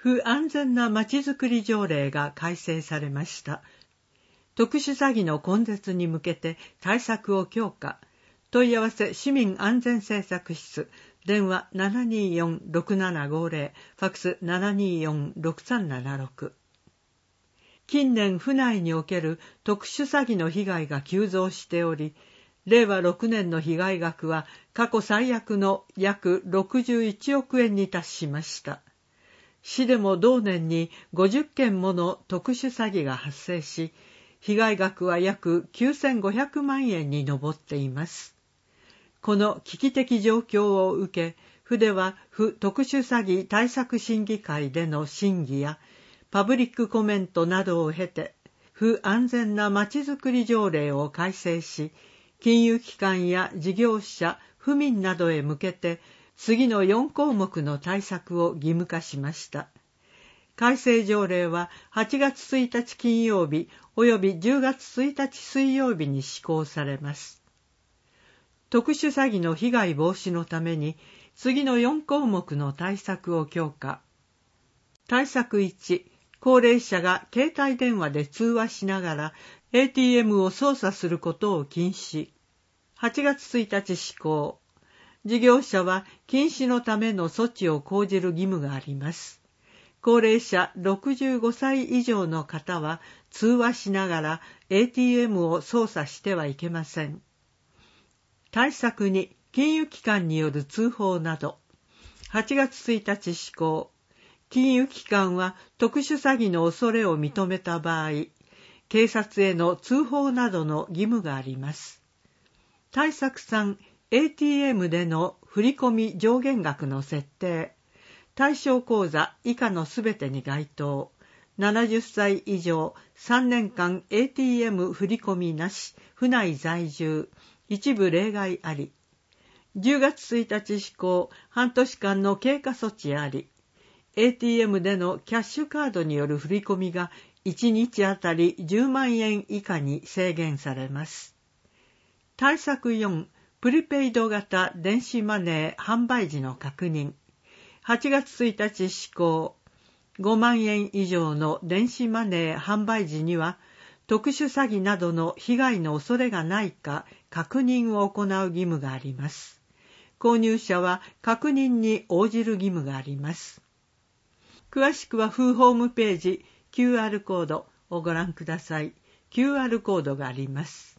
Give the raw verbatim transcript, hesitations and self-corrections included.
不安全なまちづくり条例が改正されました。特殊詐欺の根絶に向けて対策を強化。問い合わせ市民安全政策室、電話 ななにーよん ろくななごぜろ、ファックス ななにーよん ろくさんななろく。近年府内における特殊詐欺の被害が急増しており、れいわろくねんの被害額は過去最悪の約ろくじゅういちおくえんに達しました。市でも同年にごじゅっけんもの特殊詐欺が発生し、被害額は約きゅうせんごひゃくまんえんに上っています。この危機的状況を受け、府では府特殊詐欺対策審議会での審議やパブリックコメントなどを経て、府安全なまちづくり条例を改正し、金融機関や事業者、府民などへ向けて次のよんこうもくの対策を義務化しました。改正条例ははちがつついたち金曜日およびじゅうがつついたち水曜日に施行されます。特殊詐欺の被害防止のために次のよんこうもくの対策を強化。対策いち、高齢者が携帯電話で通話しながら エーティーエム を操作することを禁止。はちがつついたち施行。事業者は禁止のための措置を講じる義務があります。高齢者ろくじゅうごさい以上の方は通話しながら エーティーエム を操作してはいけません。対策に金融機関による通報など。はちがつついたち施行。金融機関は特殊詐欺の恐れを認めた場合、警察への通報などの義務があります。対策さん、エーティーエム での振込上限額の設定。対象口座以下のすべてに該当。ななじゅっさい以上、さんねんかん エーティーエム 振込なし、府内在住、一部例外あり。じゅうがつついたち施行、半年間の経過措置あり。エーティーエム でのキャッシュカードによる振り込みがいちにちあたりじゅうまんえん以下に制限されます。対策よん、プリペイド型電子マネー販売時の確認。はちがつついたち施行。ごまんえん以上の電子マネー販売時には、特殊詐欺などの被害の恐れがないか確認を行う義務があります。購入者は確認に応じる義務があります。詳しくは府ホームページ キューアール コードをご覧ください。キューアール コードがあります。